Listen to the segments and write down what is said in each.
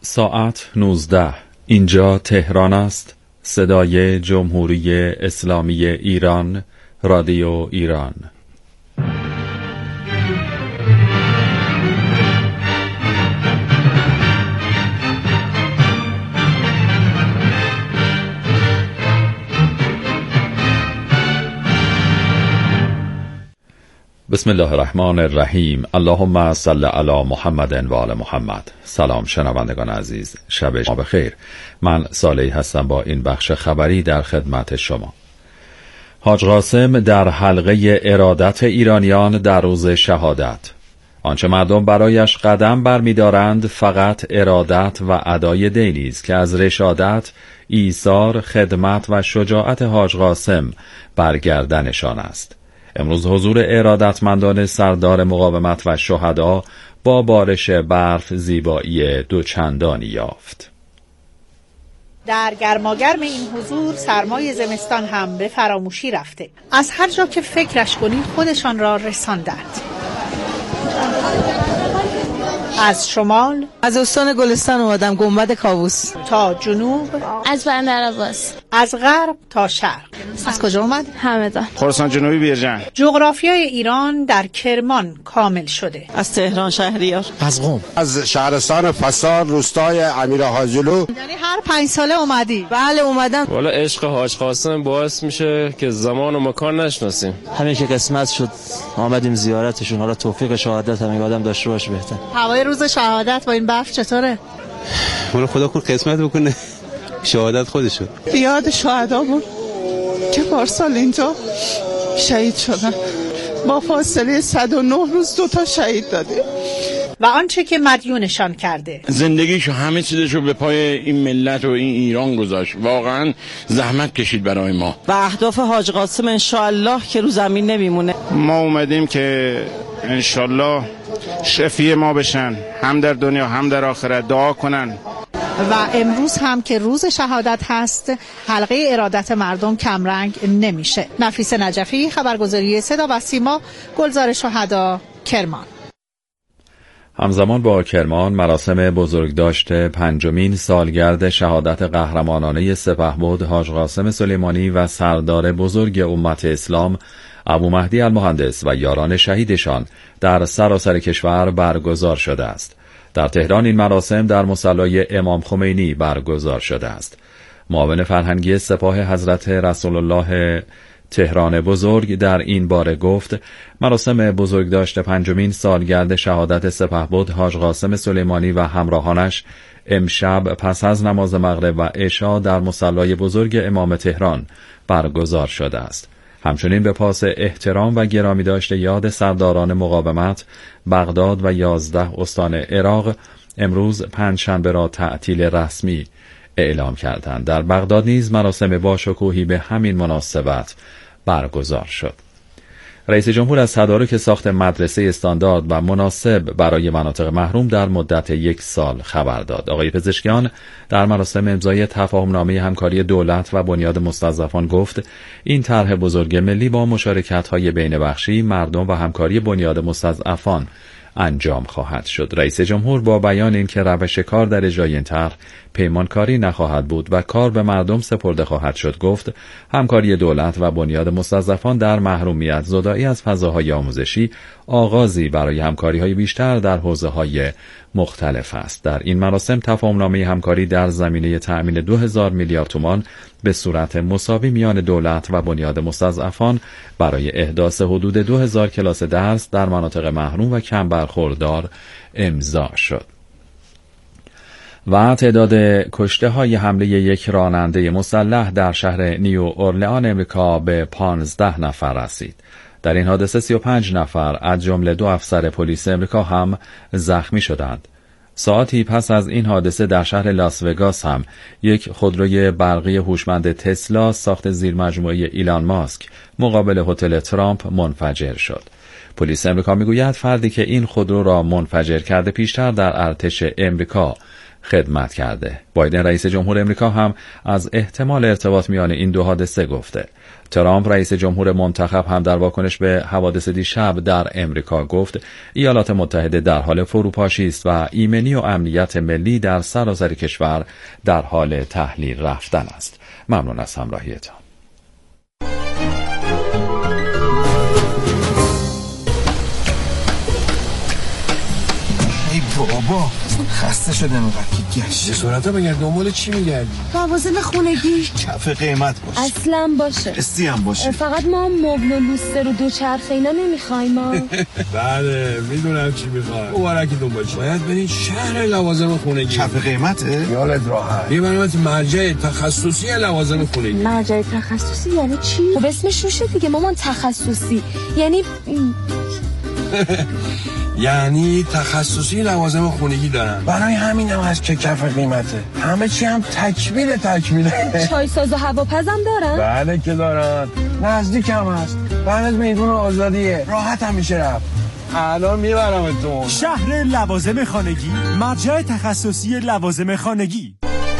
ساعت 19. اینجا تهران است. صدای جمهوری اسلامی ایران، رادیو ایران. بسم الله الرحمن الرحیم. اللهم صل علی محمد و آل محمد. سلام شنوندگان عزیز، شب شما بخیر. من صالحی هستم با این بخش خبری در خدمت شما. حاج قاسم در حلقه ارادت ایرانیان در روز شهادت: آنچه مردم برایش قدم برمی‌دارند فقط ارادت و ادای دینی است که از رشادت، ایثار، خدمت و شجاعت حاج قاسم برگردنشان است. امروز حضور ارادتمندان سردار مقاومت و شهدا با بارش برف زیبایی دوچندانی یافت. در گرماگرم این حضور سرمای زمستان هم به فراموشی رفته. از هر جا که فکرش کنید خودشان را رساندند. از شمال، از استان گلستان اومدم، گنبد کاووس، تا جنوب، از بندرعباس، از غرب تا شرق. از کجا اومد؟ همدان، خراسان جنوبی، بیرجند. جغرافیای ایران در کرمان کامل شده. از تهران شهریار، از قم، از شهرستان فساد روستای امیر حاجلو. یعنی هر 5 ساله اومدی؟ بله اومدم. والا عشق حاج قاسم باعث میشه که زمان و مکان نشناسیم. همین که قسمت شد آمدیم زیارتشون. حالا توفیق شهادت هم آدم داشته باشه بهتر. هوای روز شهادت با این برف چطوره؟ مولا خدا کور قسمت بکنه شهادت خودشون. یاد شهدا بود که پارسال اینجا شهید شدن. با فاصله 109 روز 2 تا شهید داده. و آنچه که مدیونشان کرده، زندگیشو همه چیزشو به پای این ملت و این ایران گذاشت. واقعا زحمت کشید برای ما. و اهداف حاج قاسم انشاءالله که رو زمین نمیمونه. ما اومدیم که انشالله شفیع ما بشن، هم در دنیا هم در آخرت دعا کنن. و امروز هم که روز شهادت هست حلقه ارادت مردم کمرنگ نمیشه. نفیسه نجفی، خبرگزاری صدا و سیما، گلزار شهدا، کرمان. همزمان با کرمان مراسم بزرگداشت 5مین سالگرد شهادت قهرمانانه سپهبد حاج قاسم سلیمانی و سردار بزرگ امت اسلام ابو مهدی المهندس و یاران شهیدشان در سراسر کشور برگزار شده است. در تهران این مراسم در مصلی امام خمینی برگزار شده است. معاون فرهنگی سپاه حضرت رسول الله تهران بزرگ در این باره گفت: مراسم بزرگداشت 5مین سالگرد شهادت سپهبد حاج قاسم سلیمانی و همراهانش امشب پس از نماز مغرب و عشا در مصلی بزرگ امام تهران برگزار شده است. همچنین به پاس احترام و گرامی داشته یاد سرداران مقاومت بغداد و 11 استان عراق امروز پنجشنبه را تعطیل رسمی اعلام کردند. در بغداد نیز مراسم باشکوهی به همین مناسبت برگزار شد. رئیس جمهور از تدارک ساخت مدرسه استاندارد و مناسب برای مناطق محروم در مدت 1 سال خبر داد. آقای پزشکیان در مراسم امضای تفاهمنامه همکاری دولت و بنیاد مستضعفان گفت: این طرح بزرگ ملی با مشارکت‌های بین‌بخشی، مردم و همکاری بنیاد مستضعفان انجام خواهد شد. رئیس جمهور با بیان اینکه روش کار در اجرای این طرح پیمانکاری نخواهد بود و کار به مردم سپرده خواهد شد گفت: همکاری دولت و بنیاد مستضعفان در محرومیت زدایی از فضاهای آموزشی آغازی برای همکاری‌های بیشتر در حوزه‌های مختلف است. در این مراسم تفاهمنامه همکاری در زمینه تأمین 2000 میلیارد تومان به صورت مساوی میان دولت و بنیاد مستضعفان برای احداث حدود 2000 کلاس درس در مناطق محروم و کم برخوردار امضا شد. و تعداد کشته های حمله یک راننده مسلح در شهر نیو اورلئان امریکا به 15 نفر رسید. در این حادثه 35 نفر از جمله 2 افسر پلیس امریکا هم زخمی شدند. ساعتی پس از این حادثه در شهر لاس وگاس هم یک خودروی برقی هوشمند تسلا ساخت زیرمجموعه ایلان ماسک مقابل هتل ترامپ منفجر شد. پلیس امریکا میگوید فردی که این خودرو را منفجر کرده پیشتر در ارتش امریکا خدمت کرده. بایدن رئیس جمهور امریکا هم از احتمال ارتباط میان این دو حادثه گفته. ترامپ رئیس جمهور منتخب هم در واکنش به حوادث دیشب در امریکا گفت ایالات متحده در حال فروپاشی است و ایمنی و امنیت ملی در سراسر کشور در حال تحلیل رفتن است. ممنون از همراهیتان. ای بابا خسته شدم اینقدر که گشت جسارتا بگرد دنبال چی میگردی؟ لوازم خونگی کف قیمت باشه اصلا باشه استی هم باشه فقط ما مبل و لوستر و دوچرخه اینا نمیخوایم ما بله میدونم چی میخوای مبارکی دنبال چی باید برین شهر لوازم خونگی کف قیمته؟ یالت راحت میبرمت مرجع تخصصی لوازم خونگی مرجع تخصصی یعنی چی؟ خب اسمش روشه دیگه مامان تخصصی یعنی تخصصی لوازم خونگی دارن برای همین هم هست که کف قیمته همه چی هم تکمیله چای ساز و هواپزم دارن؟ بله که دارن نزدیک هم هست بعد میدون آزادیه راحت هم میشه رفت الان میبرمتون شهر لوازم خانگی مرجع تخصصی لوازم خانگی.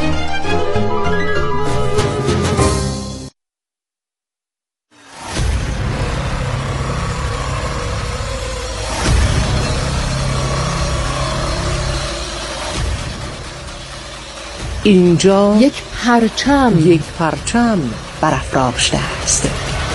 اینجا یک پرچم برافراشته است.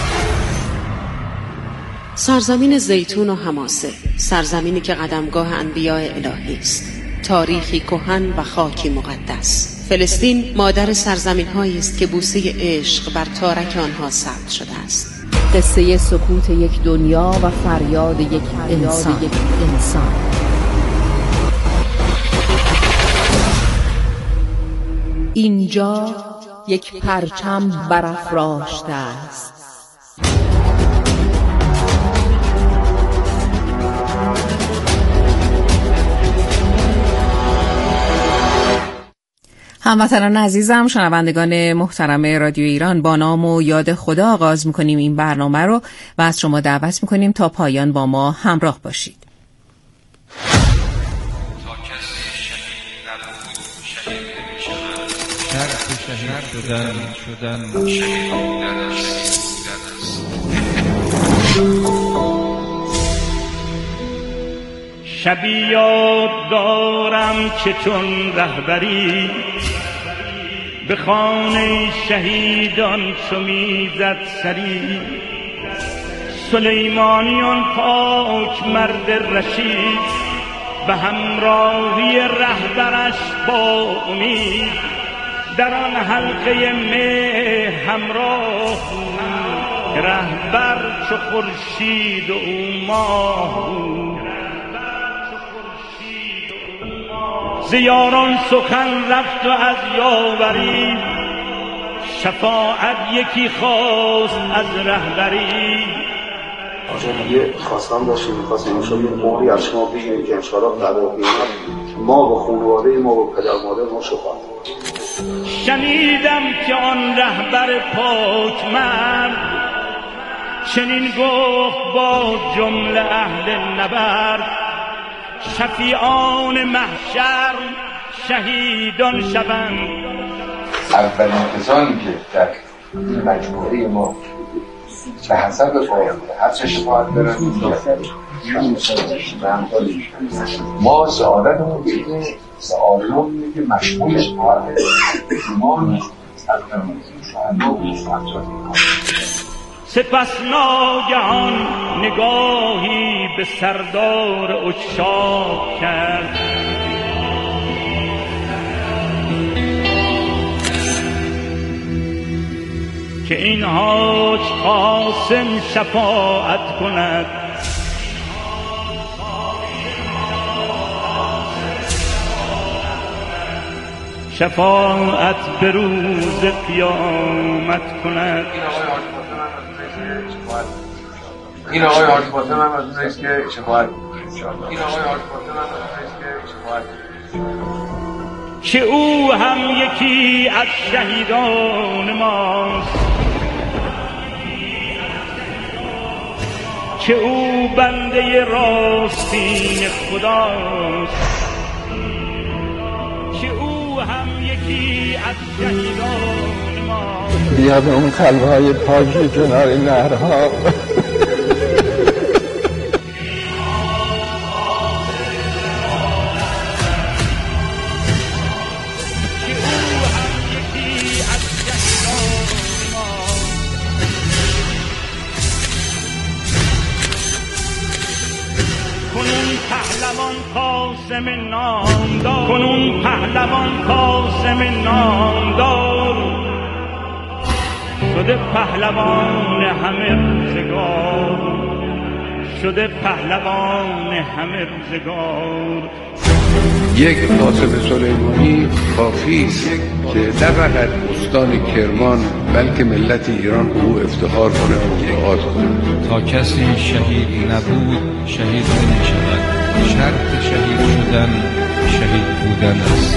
سرزمین زیتون و حماسه، سرزمینی که قدمگاه انبیاء الهی است، تاریخی کهن و خاکی مقدس. فلسطین مادر سرزمین‌هایی است که بوسه عشق بر تارک آنها ثبت شده است. قصه سکوت یک دنیا و فریاد یک انسان. اینجا یک پرچم برافراشته است. هموطنان عزیزم، شنوندگان محترم رادیو ایران، با نام و یاد خدا آغاز می‌کنیم این برنامه رو و از شما دعوت می‌کنیم تا پایان با ما همراه باشید. شبی یاد دارم که چون رهبری به خانه شهیدان چو میزد سری، سلیمانیان پاک مرد رشید به همراهی رهبرش با امید در آن حلقه مه همراه بود، رهبر چو خورشید و او ماه بود. ز یاران سخن رفت و از یاوری، شفاعت یکی خواست از رهبری. آجا یه خواستم داشتیم، می‌خواستیم شما یه موری از شما بگیریم که انشاءالله در قیامت ما و خانواده ما و پدر مادر ما شفاعت. شنیدم که آن رهبر پاک مرد چنین گفت با جمله اهل نبرد، شفیعان محشر شهیدان شوند. اولین کسانی که در مجموعه ما به حسب حدس شفاعت دارن ما سعادتمون بگیم سعادتمون میگه مشمول شفاعت ایمان سپس ناگهان نگاهی به سردار عشاق کرد، که این حاج قاسم شفاعت کند. شفاعت به روز قیامت کند. این آقای حاج فاطمه هم از اون است که شفاعت که او هم یکی از شهیدان ماست، که او بنده راستین خداست، که او بیا به اون قلب‌های پاکی کنار نهرها. کنون پهلوان قاسم نامدار شده پهلوان همه روزگار، شده پهلوان همه روزگار. یک قاسم سلیمانی کافی است که نه فقط استان کرمان بلکه ملت ایران او افتخار کنه و آغاز کنه. تا کسی شهید نبود شهید نمی‌شود. شرط شهید شدن شهید بودن است.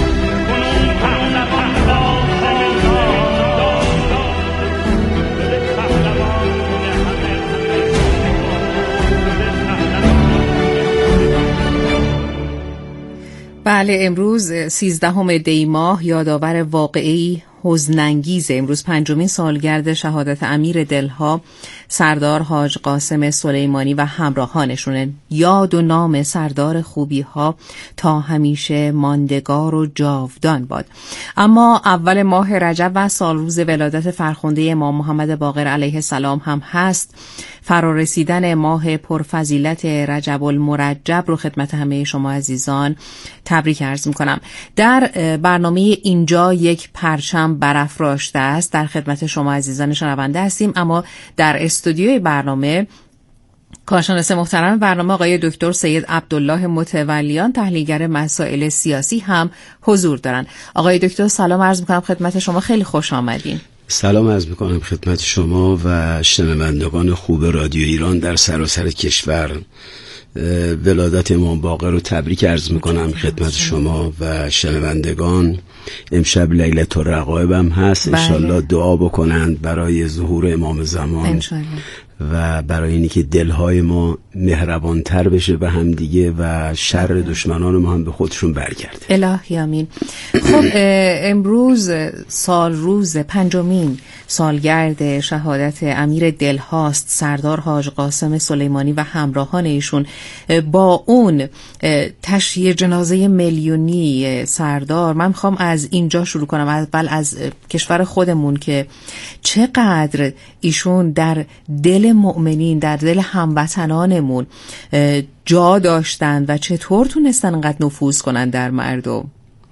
بله، امروز 13 دی ماه یادآور واقعه‌ای حزن‌انگیز. امروز 5مین سالگرد شهادت امیر دلها سردار حاج قاسم سلیمانی و همراهانشونه. یاد و نام سردار خوبی‌ها تا همیشه ماندگار و جاودان باد. اما اول ماه رجب و سالروز ولادت فرخنده امام محمد باقر علیه السلام هم هست. فرارسیدن ماه پرفضیلت رجب المرجب رو خدمت همه شما عزیزان تبریک عرض می‌کنم. در برنامه اینجا یک پرچم برافراشته است. در خدمت شما عزیزان شنونده هستیم، اما در استودیوی برنامه کارشناس محترم برنامه آقای دکتر سید عبدالله متولیان، تحلیلگر مسائل سیاسی هم حضور دارن. آقای دکتر سلام عرض می‌کنم خدمت شما، خیلی خوش آمدین. سلام عرض می‌کنم خدمت شما و شنوندگان خوب رادیو ایران در سراسر کشور. ولادت امام باقر رو تبریک عرض می‌کنم خدمت شما و شنوندگان. امشب لیلة الرغائب هم هست، انشالله دعا بکنند برای ظهور امام زمان و برای اینی که دلهای ما مهربانتر بشه به هم دیگه و شر دشمنان ما هم به خودشون برگرده. الهی آمین. خب امروز روز 5مین سالگرد شهادت امیر دلهاست سردار حاج قاسم سلیمانی و همراهان ایشون. با اون تشییع جنازه میلیونی سردار من میخوام از اینجا شروع کنم، اول از کشور خودمون که چقدر ایشون در دل مؤمنین، در دل هموطنانمون جا داشتن و چطور تونستن انقدر نفوذ کنن در مردم.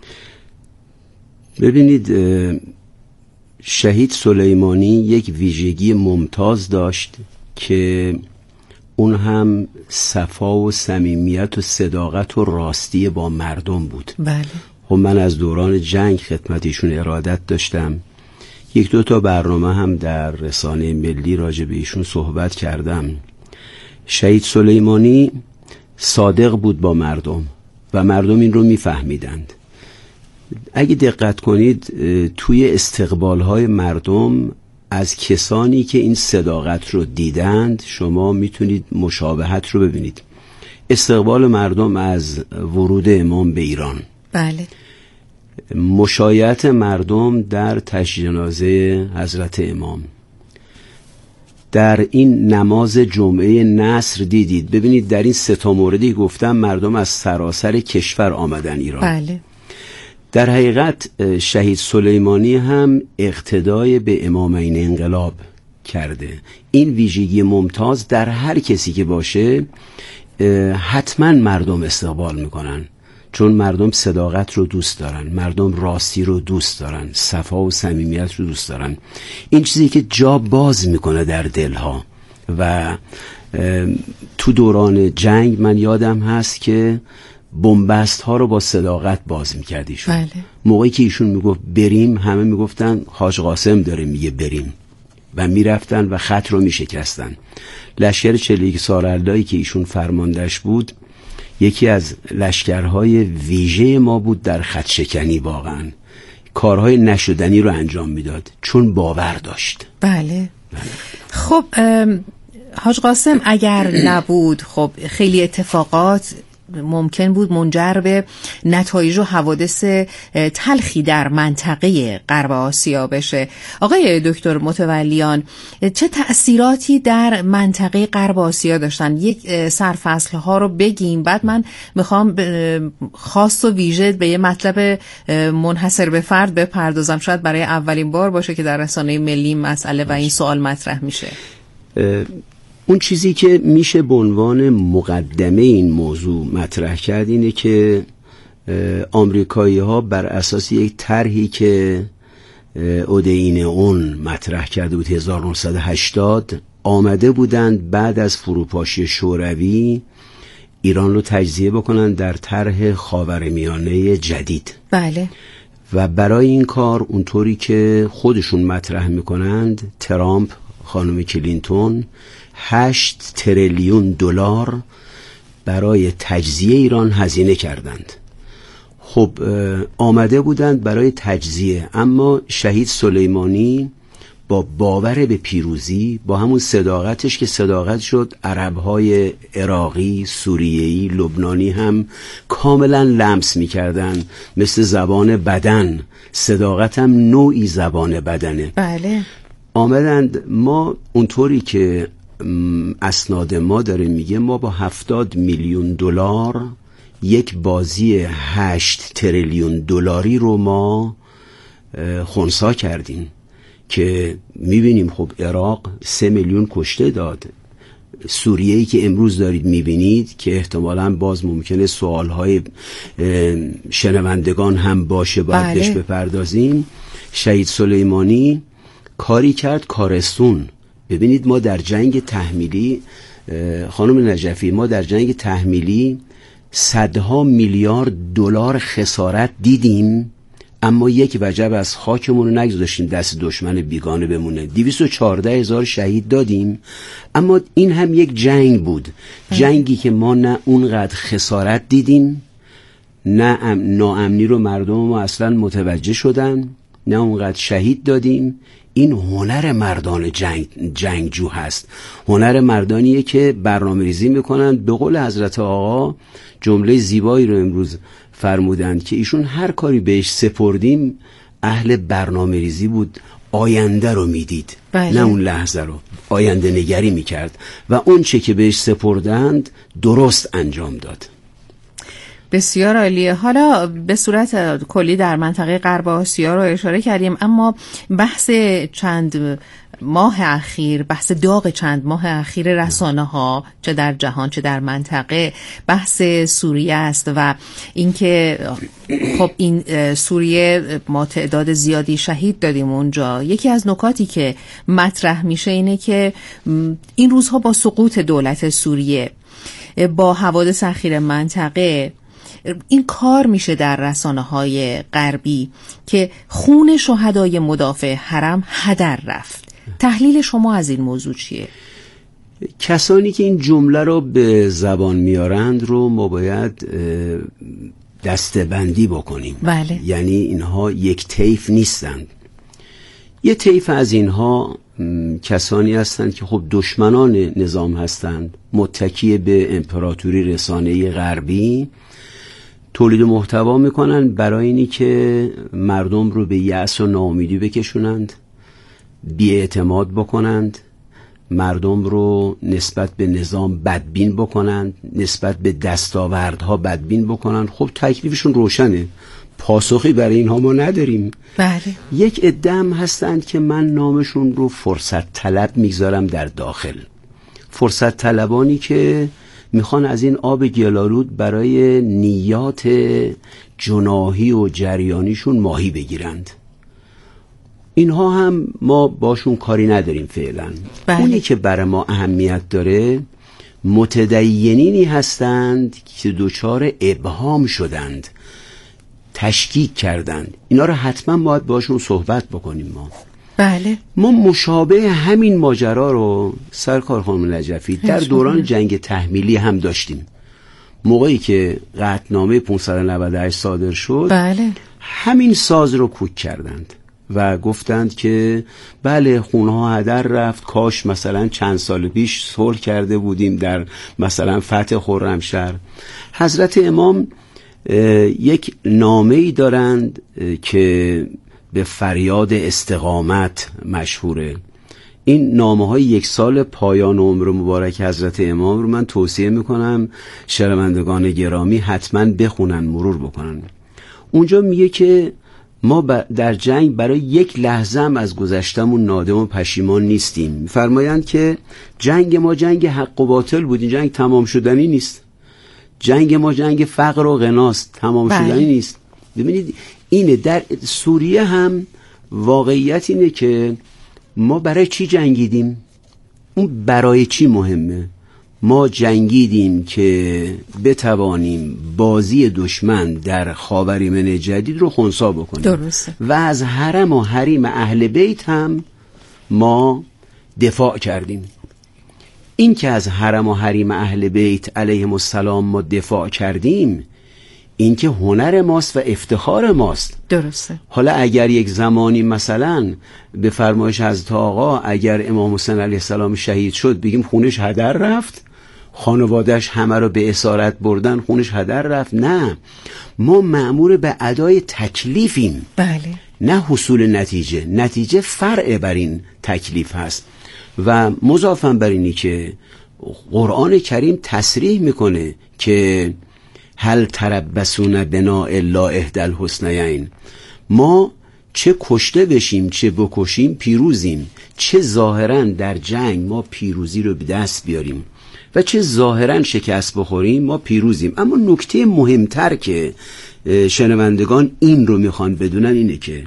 ببینید شهید سلیمانی یک ویژگی ممتاز داشت که اون هم صفا و صمیمیت و صداقت و راستی با مردم بود. بله. خب من از دوران جنگ خدمت ایشون ارادت داشتم، 1-2 برنامه هم در رسانه ملی راجع به ایشون صحبت کردم. شهید سلیمانی صادق بود با مردم و مردم این رو میفهمیدند. اگه دقت کنید توی استقبال‌های مردم از کسانی که این صداقت رو دیدند شما میتونید مشابهت رو ببینید. استقبال مردم از ورود امام به ایران، بله، مشایعت مردم در تشییع جنازه حضرت امام، در این نماز جمعه نصر دیدید. ببینید در این 3 موردی گفتم مردم از سراسر کشور آمدن ایران. بله. در حقیقت شهید سلیمانی هم اقتدای به امامین انقلاب کرده. این ویژگی ممتاز در هر کسی که باشه حتما مردم استقبال میکنن، چون مردم صداقت رو دوست دارن، مردم راستی رو دوست دارن، صفا و صمیمیت رو دوست دارن. این چیزی که جا باز میکنه در دلها. و تو دوران جنگ من یادم هست که بنبست ها رو با صداقت باز میکرد ایشون. بله. موقعی که ایشون میگفت بریم همه میگفتن حاج قاسم داره میگه بریم و میرفتن و خط رو میشکستن. لشکر 41 سارالدایی که ایشون فرماندهش بود یکی از لشکرهای ویژه ما بود در خط شکنی. واقعا کارهای نشدنی رو انجام میداد چون باور داشت. بله. خب حاج قاسم اگر نبود خب خیلی اتفاقات ممکن بود منجر به نتایج و حوادث تلخی در منطقه غرب آسیا بشه. آقای دکتر متولیان، چه تأثیراتی در منطقه غرب آسیا داشتن؟ یک سرفصل ها رو بگیم، بعد من میخوام خاص و ویژه به یه مطلب منحصر به فرد بپردازم. شاید برای اولین بار باشه که در رسانه ملی مسئله و این سوال مطرح میشه. اون چیزی که میشه به عنوان مقدمه این موضوع مطرح کرد اینه که آمریکایی ها بر اساس یک طرحی که اودین اون مطرح کرده بود 1980 آمده بودند بعد از فروپاشی شوروی ایران رو تجزیه بکنن در طرح خاورمیانه جدید. بله. و برای این کار اونطوری که خودشون مطرح میکنند ترامپ، خانم کلینتون 8 تریلیون دلار برای تجزیه ایران هزینه کردند. خب آمده بودند برای تجزیه، اما شهید سلیمانی با باور به پیروزی، با همون صداقتش که صداقت شد عربهای عراقی، سوریه‌ای، لبنانی هم کاملا لمس می‌کردن، مثل زبان بدن. صداقت هم نوعی زبان بدنه. بله. آمدند، ما اونطوری که اسناد ما داره میگه ما با 70 میلیون دلار یک بازی 8 تریلیون دلاری رو ما خنثی کردیم که میبینیم. خب عراق 3 میلیون کشته داد. سوریه‌ای که امروز دارید میبینید که احتمالاً باز ممکنه سوالهای شنوندگان هم باشه، باید بهش بپردازیم. شهید سلیمانی کاری کرد کارستون. ببینید ما در جنگ تحمیلی، خانم نجفی، ما در جنگ تحمیلی صدها میلیارد دلار خسارت دیدیم، اما یک وجب از خاکمون رو نگذاشتیم دست دشمن بیگانه بمونه. 214,000 شهید دادیم، اما این هم یک جنگ بود. جنگی که ما نه اونقدر خسارت دیدیم، نه ناامنی رو مردم ما اصلا متوجه شدن، نه اونقدر شهید دادیم. این هنر مردان جنگجو هست. هنر مردانیه که برنامه ریزی میکنن. به قول حضرت آقا جمله زیبایی رو امروز فرمودند که ایشون هر کاری بهش سپردیم اهل برنامه ریزی بود، آینده رو میدید. بله. نه اون لحظه رو، آینده نگری میکرد و اون چه که بهش سپردند درست انجام داد. بسیار عالیه. حالا به صورت کلی در منطقه غرب آسیا رو اشاره کردیم، اما بحث چند ماه اخیر، بحث داغ چند ماه اخیر رسانه ها چه در جهان چه در منطقه بحث سوریه است و اینکه خب این سوریه ما تعداد زیادی شهید دادیم اونجا. یکی از نکاتی که مطرح میشه اینه که این روزها با سقوط دولت سوریه، با حوادث اخیر منطقه، این کار میشه در رسانه‌های غربی که خون شهدای مدافع حرم هدر رفت. تحلیل شما از این موضوع چیه؟ کسانی که این جمله رو به زبان میارند رو ما باید دسته‌بندی بکنیم. بله. یعنی اینها یک طیف نیستند. یه طیف از اینها کسانی هستند که خب دشمنان نظام هستند، متکی به امپراتوری رسانه‌ای غربی، تولید محتوا میکنن برای اینی که مردم رو به یأس و ناامیدی بکشونند، بی‌اعتماد بکنند، مردم رو نسبت به نظام بدبین بکنند، نسبت به دستاوردها بدبین بکنند. خب تکلیفشون روشنه، پاسخی برای اینها ما نداریم. بله. یک عده هم هستند که من نامشون رو فرصت طلب میگذارم در داخل، فرصت طلبانی که میخوان از این آب گلالود برای نیات جناحی و جریانیشون ماهی بگیرند. اینها هم ما باشون کاری نداریم فعلا. بله. اونی که برای ما اهمیت داره متدینینی هستند که دچار ابهام شدند، تشکیک کردند. اینا رو حتما باید باشون صحبت بکنیم. بله. ما مشابه همین ماجرا رو سرکار خانم نجفی در دوران جنگ تحمیلی هم داشتیم. موقعی که قطعنامه 598 صادر شد، بله، همین ساز رو کوک کردند و گفتند که بله خونه ها هدر رفت، کاش مثلا چند سال پیش صلح کرده بودیم در مثلا فتح خرمشهر. حضرت امام یک نامه‌ای دارند که به فریاد استقامت مشهوره. این نامه‌های 1 سال پایان عمر مبارک حضرت امام رو من توصیه میکنم شنوندگان گرامی حتما بخونن، مرور بکنن. اونجا میگه که ما در جنگ برای یک لحظه هم از گذشتمون نادم و پشیمان نیستیم. می‌فرمایند که جنگ ما جنگ حق و باطل بود، این جنگ تمام شدنی نیست. جنگ ما جنگ فقر و غناست، تمام شدنی نیست. ببینید اینه در سوریه هم واقعیت اینه که ما برای چی جنگیدیم؟ اون برای چی مهمه؟ ما جنگیدیم که بتوانیم بازی دشمن در خاورمیانه جدید رو خنثی بکنیم. درسته. و از حرم و حریم اهل بیت هم ما دفاع کردیم. این که از حرم و حریم اهل بیت علیهم السلام ما دفاع کردیم، این که هنر ماست و افتخار ماست. درسته. حالا اگر یک زمانی مثلا به فرمایش حضرت آقا اگر امام حسین علیه السلام شهید شد بگیم خونش هدر رفت، خانوادهش همه رو به اسارت بردن، خونش هدر رفت، نه، ما مأمور به ادای تکلیفیم. بله. نه حصول نتیجه. نتیجه فرع بر این تکلیف هست. و مضافاً بر اینی که قرآن کریم تصریح میکنه که هل تربصون بنا الا احدی الحسنیین، ما چه کشته بشیم چه بکشیم پیروزیم، چه ظاهراً در جنگ ما پیروزی رو به دست بیاریم و چه ظاهراً شکست بخوریم ما پیروزیم. اما نکته مهمتر که شنوندگان این رو میخوان بدونن اینه که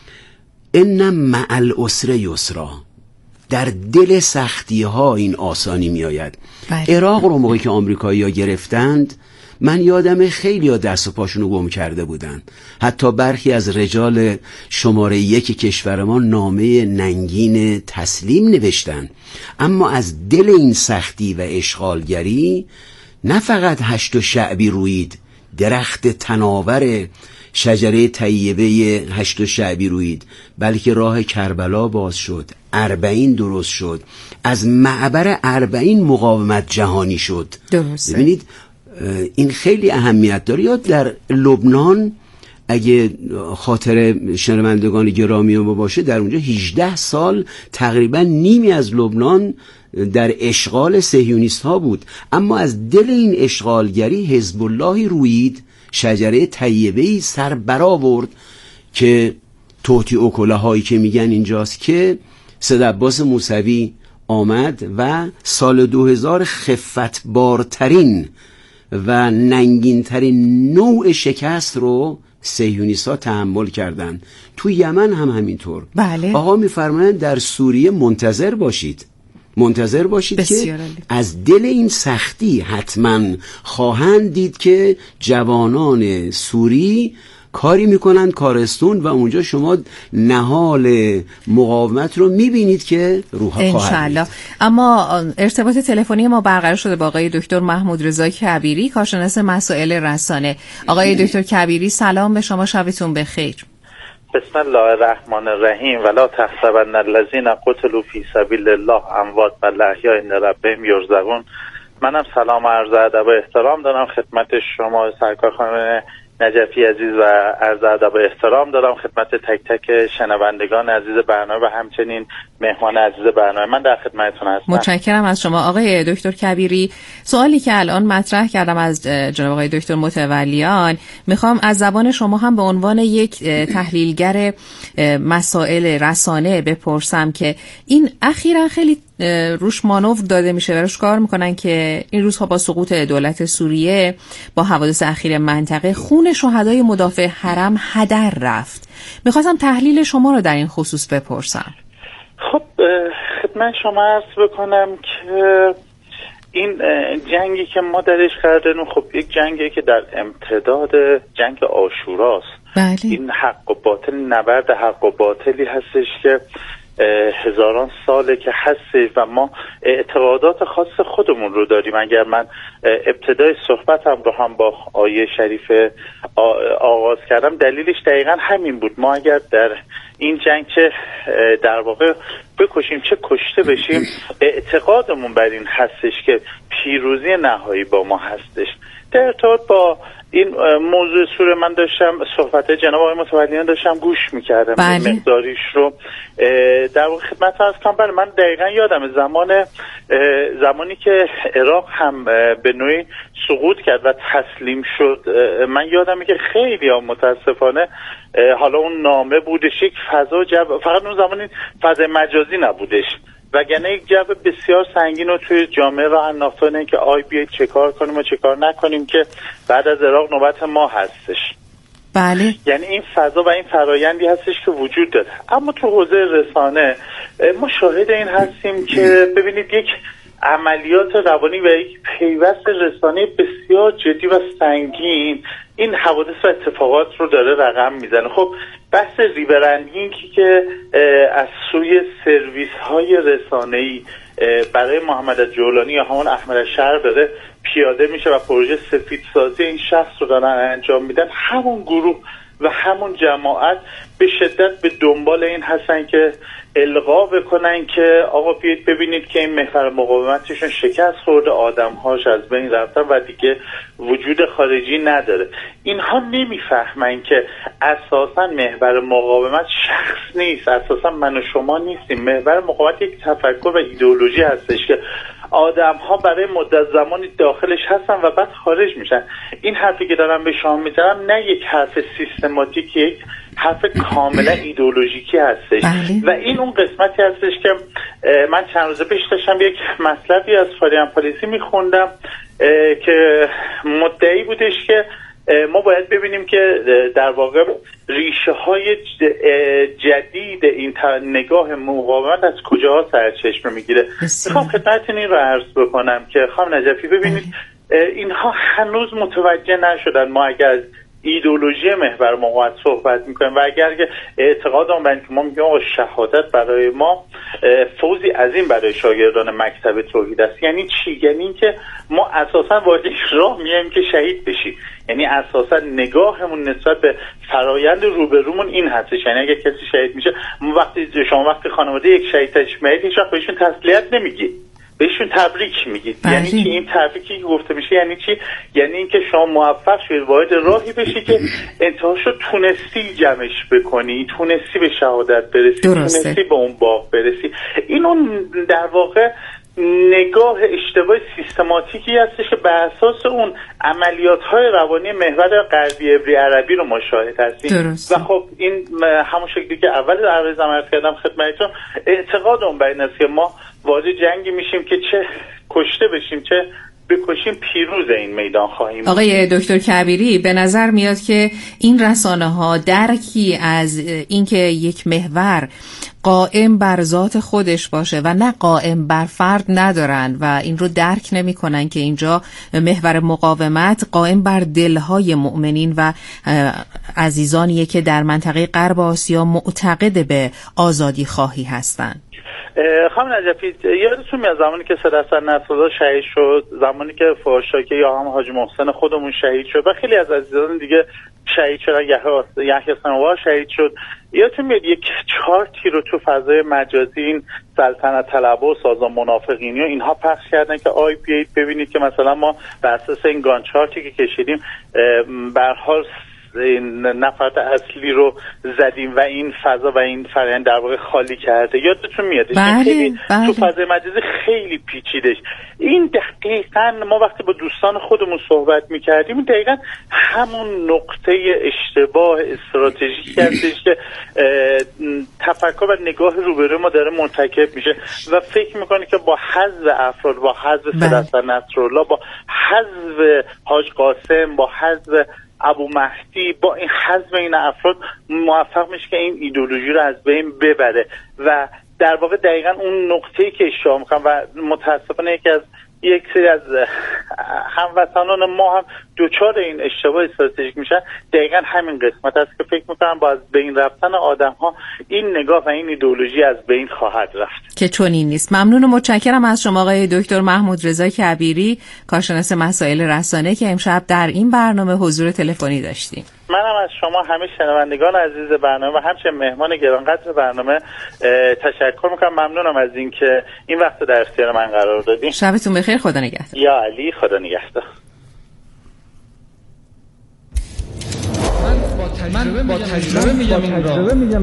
ان مع العسر یسرا، در دل سختی ها این آسانی می آید. عراق رو موقعی که آمریکایی‌ها گرفتند من یادم خیلی ها دست و پاشونو گم کرده بودن، حتی برخی از رجال شماره 1 کشور ما نامه ننگین تسلیم نوشتن. اما از دل این سختی و اشغالگری نه فقط هشت شعبی رویید، درخت تناور شجره طیبه هشت شعبی رویید، بلکه راه کربلا باز شد، 40 درست شد، از معبر 40 مقاومت جهانی شد. درسته. ببینید این خیلی اهمیت داره. یا در لبنان اگه خاطر شنوندگان گرامی ما باشه، در اونجا 18 سال تقریبا نیمی از لبنان در اشغال صهیونیست ها بود، اما از دل این اشغالگری حزب اللهی رویید، شجره طیبه‌ای سر برآورد که توتی اکله هایی که میگن اینجاست که سید عباس موسوی آمد و سال 2000 خفتبارترین و ننگینترین نوع شکست رو صهیونیست‌ها تحمل کردن. تو یمن هم همینطور. بله. آقا میفرمایند در سوریه منتظر باشید که از دل این سختی حتما خواهند دید که جوانان سوری کاری میکنن کارستون و اونجا شما نهال مقاومت رو میبینید که روح خواهد دید. اما ارتباط تلفنی ما برقرار شده با آقای دکتر محمود رضا کبیری، کارشناس مسائل رسانه. آقای دکتر کبیری سلام به شما، شبتون بخیر. بسم الله الرحمن الرحیم. ولا تحسبن الذين قتلوا في سبيل الله اموات بل احیاء عند ربهم یرزقون. منم سلام و عرض ادب و احترام دارم خدمت شما سرکار خانم نجفی عزیز و عرض ادب و احترام دارم خدمت تک تک شنوندگان عزیز برنامه و همچنین مهمان عزیز برنامه. من در خدمتتون هستم. متشکرم از شما آقای دکتر کبیری. سوالی که الان مطرح کردم از جناب آقای دکتر متولیان میخوام از زبان شما هم به عنوان یک تحلیلگر مسائل رسانه بپرسم که این اخیراً خیلی روش مانور داده میشه و روش کار میکنن که این روزها با سقوط دولت سوریه با حوادث اخیر منطقه خون شهدای مدافع حرم هدر رفت. میخواستم تحلیل شما رو در این خصوص بپرسم. خب خدمت شما عرض بکنم که این جنگی که ما درش کردیم خب یک جنگی که در امتداد جنگ عاشوراست. بله. این حق و باطل، نبرد حق و باطلی هستش که هزاران ساله که هستش و ما اعتقادات خاص خودمون رو داریم. اگر من ابتدای صحبتم رو هم با آیه شریف آغاز کردم دلیلش دقیقا همین بود. ما اگر در این جنگ که در واقع بکشیم چه کشته بشیم، اعتقادمون بر این هستش که پیروزی نهایی با ما هستش. در ارتباط با این موضوع سوره من داشتم صحبت جناب آقای متولیان داشتم گوش میکردم، مقداریش رو در واقع خدمت عرض کنم. بله من دقیقا یادم زمانی که عراق هم به نوعی سقوط کرد و تسلیم شد، من یادمه که خیلی متاسفانه حالا اون نامه بودش یک فضا فقط اون زمانی فضای مجازی نبودش، وگرنه یک جو بسیار سنگین رو توی جامعه راه انداختن که بیایید چه کار کنیم و چه کار نکنیم که بعد از عراق نوبت ما هستش. بله. یعنی این فضا و این فرایندی هستش که وجود داره. اما تو حوزه رسانه ما شاهد این هستیم که ببینید یک عملیات روانی و یک پیوست رسانه بسیار جدی و سنگین این حوادث و اتفاقات رو داره رقم میزنه. خب بحث ریبرندینگی که از سوی سرویس های رسانه‌ای برای محمد جولانی یا همون احمد شهر داره پیاده میشه و پروژه سفیدسازی این شخص رو دارن انجام میدن، همون گروه و همون جماعت به شدت به دنبال این هستن که القا بکنن که آقا بیایید ببینید که این محور مقاومتشون شکست خورده، آدمهاش از بین رفتن و دیگه وجود خارجی نداره. اینها نمیفهمن که اساسا محور مقاومت شخص نیست، اساسا من و شما نیستیم. محور مقاومت یک تفکر و ایدئولوژی هستش که آدم‌ها برای مدت زمانی داخلش هستن و بعد خارج میشن. این حرفی که دارم به شما میزنم نه یک حرف سیستماتیک، یک حرف کاملا ایدئولوژیکی هستش. و این اون قسمتی هستش که من چند روز پیش داشتم یک مطلبی از فارین پالیسی میخوندم که مدعی بودش که ما باید ببینیم که در واقع ریشه های جدید این نگاه مقاومت از کجاها سرچشمه میگیره. میخوام خدمتتون این رو عرض بکنم که خانم نجفی ببینید اینها هنوز متوجه نشدن ما اگر از ایدئولوژی محور مقاومت صحبت میکنیم و اگر که اعتقادم بر اینکه ما میگیم شهادت برای ما فوزی عظیم برای شاگردان مکتب توحید است. یعنی چی؟ یعنی اینکه ما اساسا وارد راه میایم که شهید بشیم. یعنی اساسا نگاهمون نسبت به فرایند روبرومون این هستش. یعنی اگه کسی شهید میشه، شما وقتی خانواده یک شهید تشریف میارید هیچ وقت بهشون تسلیت نمیگید، بهشون تبریک میگید. یعنی چی این تبریکی که گفته میشه؟ یعنی چی؟ یعنی اینکه شما موفق شدید وارد راهی بشی که انتهاشو تونستی جمعش بکنی، تونستی به شهادت برسی، تونستی به اون باغ برسی. اینو در واقع نگاه اشتباه سیستماتیکی هستش که بر اساس اون عملیات‌های روانی محور غربی عبری عربی رو ما شاهد هستیم. و خب این همون شکلی که اول عرض عرض کردم خدمتتون، اعتقادم بر این است که ما وارد جنگی میشیم که چه کشته بشیم چه بکشیم پیروز این میدان خواهیم. آقای دکتر کبیری، به نظر میاد که این رسانه ها درکی از اینکه یک محور قائم بر ذات خودش باشه و نه قائم بر فرد ندارن و این رو درک نمی کنن که اینجا محور مقاومت قائم بر دلهای مؤمنین و عزیزانیه که در منطقه غرب آسیا معتقد به آزادی خواهی هستن. خانم نجفی یادتون میاد زمانی که سید حسن نصرالله شهید شد، زمانی که فاشاکی یا هم حاجی محسن خودمون شهید شد و خیلی از عزیزان دیگه شهید شدن، یحیی سنوار شهید شد، یادتون میاد یک چارتی رو تو فضای مجازی این سلطنت طلبها و سازمان منافقینی و اینها پخش کردن که بیایید ببینید که مثلا ما بر اساس این گان چارتی که کشیدیم به هر حال این نفرات اصلی رو زدیم و این فضا و این فرآیند در واقع خالی کرده. یادتون میادش؟ خیلی تو فضای مجازی خیلی پیچیدش. این دقیقاً ما وقتی با دوستان خودمون صحبت میکردیم دقیقاً همون نقطه اشتباه استراتژیک هستش که تفکر و نگاه روبرو ما داره مرتکب میشه و فکر میکنه که با حذف افراد، با حذف سید حسن نصرالله، با حذف حاج قاسم، با حذف ابو مهدی، با این حزم این افراد موفق میشه که این ایدئولوژی رو از بین ببره و در واقع دقیقاً اون نقطه‌ای که اشاره می‌کنم و متاسفانه یک سری از هموطنان ما هم دوچار این اشتباه استراتژیک میشن، دقیقاً همین قسمت است که فکر می‌کنم با از بین رفتن آدم‌ها این نگاه و این ایدئولوژی از بین خواهد رفت که چون این نیست. ممنون و متشکرم از شما آقای دکتر محمود رضا کبیری، کارشناس مسائل رسانه که امشب در این برنامه حضور تلفنی داشتیم. منم از شما همه شنوندگان عزیز برنامه و همچنین مهمان گرانقدر برنامه تشکر میکنم. ممنونم از اینکه این وقت در اختیار من قرار دادین. شبتون بخیر. خدا نگهدار. یا علی، خدا نگهدار. من با تجربه میگم